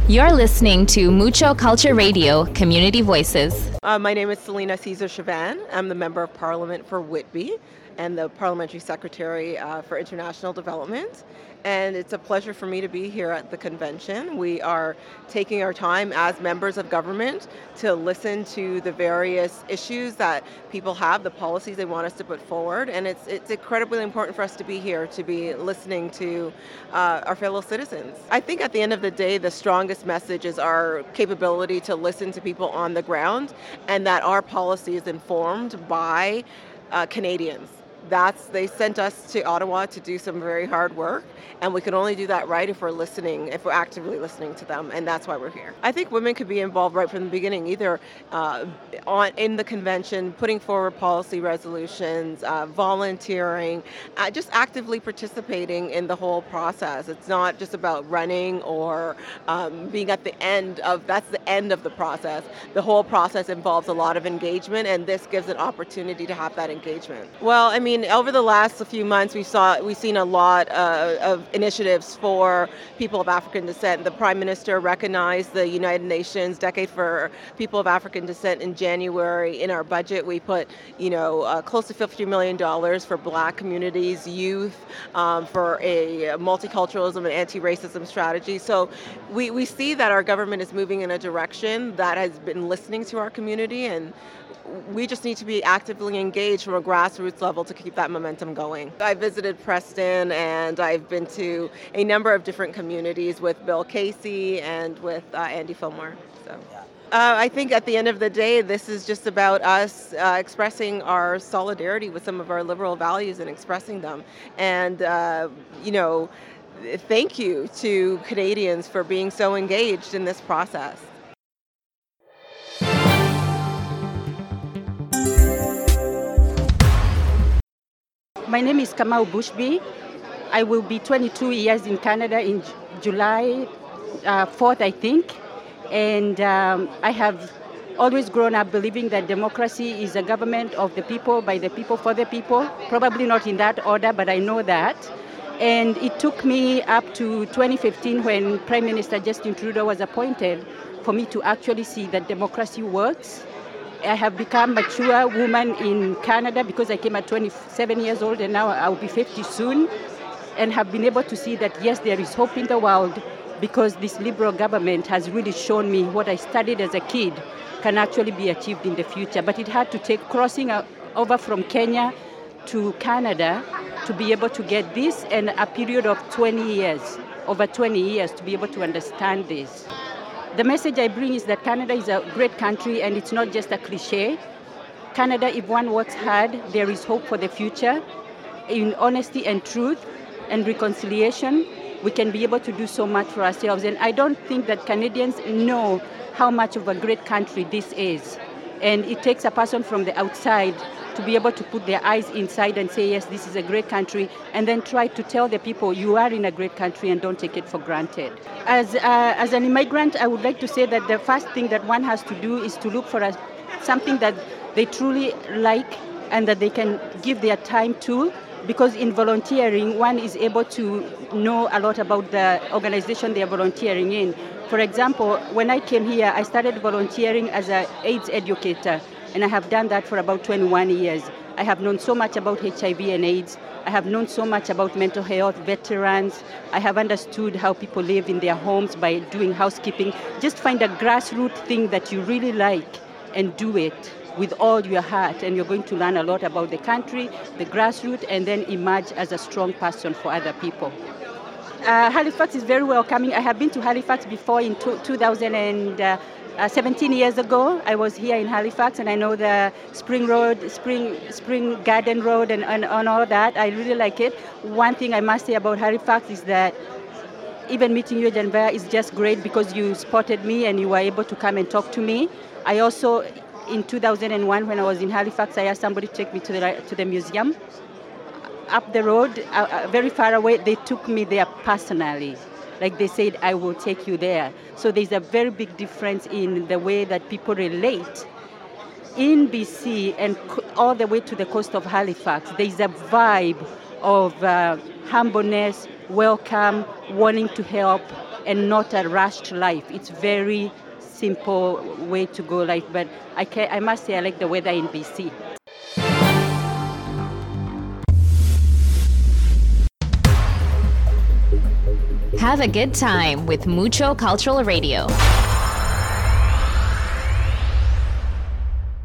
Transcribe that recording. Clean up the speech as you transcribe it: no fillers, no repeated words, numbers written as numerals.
You're listening to Mucho Culture Radio, Community Voices. My name is Selena Caesar Chavan. I'm the Member of Parliament for Whitby and the Parliamentary Secretary for International Development. And it's a pleasure for me to be here at the convention. We are taking our time as members of government to listen to the various issues that people have, the policies they want us to put forward. And it's incredibly important for us to be here, to be listening to our fellow citizens. I think at the end of the day, the strongest message is our capability to listen to people on the ground, and that our policy is informed by Canadians. They sent us to Ottawa to do some very hard work, and we can only do that right if we're actively listening to them, and that's why we're here. I think women could be involved right from the beginning, either in the convention, putting forward policy resolutions, volunteering, just actively participating in the whole process. It's not just about running or being at the end that's the end of the process. The whole process involves a lot of engagement, and this gives an opportunity to have that engagement. Well, I mean, over the last few months, we've seen a lot of initiatives for people of African descent. The Prime Minister recognized the United Nations Decade for People of African Descent in January. In our budget, we put, close to $50 million for Black communities, youth, for a multiculturalism and anti-racism strategy. So we see that our government is moving in a direction that has been listening to our community, and we just need to be actively engaged from a grassroots level to keep that momentum going. I visited Preston, and I've been to a number of different communities with Bill Casey and with Andy Fillmore. So. I think at the end of the day, this is just about us expressing our solidarity with some of our liberal values and expressing them. And, thank you to Canadians for being so engaged in this process. My name is Kamau Bushby. I will be 22 years in Canada in July 4th, I think. And I have always grown up believing that democracy is a government of the people, by the people, for the people. Probably not in that order, but I know that. And it took me up to 2015 when Prime Minister Justin Trudeau was appointed for me to actually see that democracy works. I have become a mature woman in Canada because I came at 27 years old, and now I'll be 50 soon, and have been able to see that, yes, there is hope in the world because this Liberal government has really shown me what I studied as a kid can actually be achieved in the future. But it had to take crossing over from Kenya to Canada to be able to get this, and a period of 20 years, over 20 years, to be able to understand this. The message I bring is that Canada is a great country, and it's not just a cliche. Canada, if one works hard, there is hope for the future. In honesty and truth and reconciliation, we can be able to do so much for ourselves. And I don't think that Canadians know how much of a great country this is. And it takes a person from the outside to be able to put their eyes inside and say, yes, this is a great country, and then try to tell the people you are in a great country and don't take it for granted. As an immigrant, I would like to say that the first thing that one has to do is to look for something that they truly like and that they can give their time to, because in volunteering, one is able to know a lot about the organization they are volunteering in. For example, when I came here, I started volunteering as an AIDS educator, and I have done that for about 21 years. I have known so much about HIV and AIDS. I have known so much about mental health, veterans. I have understood how people live in their homes by doing housekeeping. Just find a grassroots thing that you really like and do it with all your heart, and you're going to learn a lot about the country, the grassroots, and then emerge as a strong person for other people. Halifax is very welcoming. I have been to Halifax before in 17 years ago. I was here in Halifax, and I know the Spring Garden Road and all that. I really like it. One thing I must say about Halifax is that even meeting you, Janvia, is just great because you spotted me and you were able to come and talk to me. I also, in 2001, when I was in Halifax, I asked somebody to take me to the museum. Up the road, very far away, they took me there personally. Like they said, I will take you there. So there's a very big difference in the way that people relate. In BC and all the way to the coast of Halifax, there's a vibe of humbleness, welcome, wanting to help, and not a rushed life. It's very simple way to go life, but I must say I like the weather in BC. Have a good time with Mucho Cultural Radio.